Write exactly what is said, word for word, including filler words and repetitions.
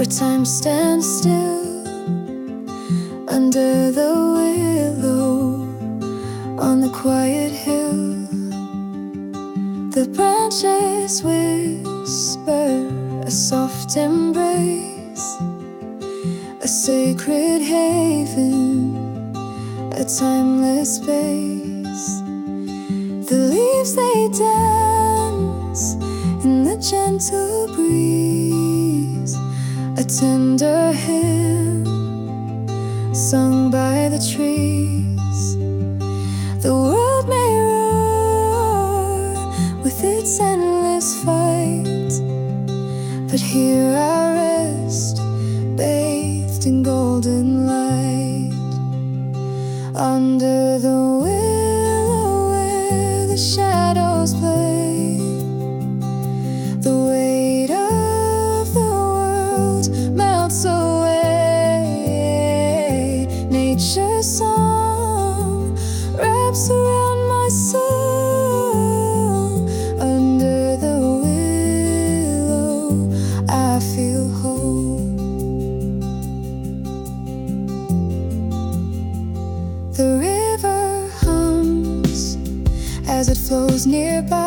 where time stands still under the willow on the quiet hill. The branches whisper a soft embrace, a sacred haven, a timeless space. The leaves they dance in the gentle breeze, a tender hymn sung by the trees. The world may roar with its endless fight, but here I rest, bathed in golden light, under the willow where the shadows play. The weight of the world melts away. Nature's song wraps around my soul. Under the willow I feel whole. The river hums as it flows nearby,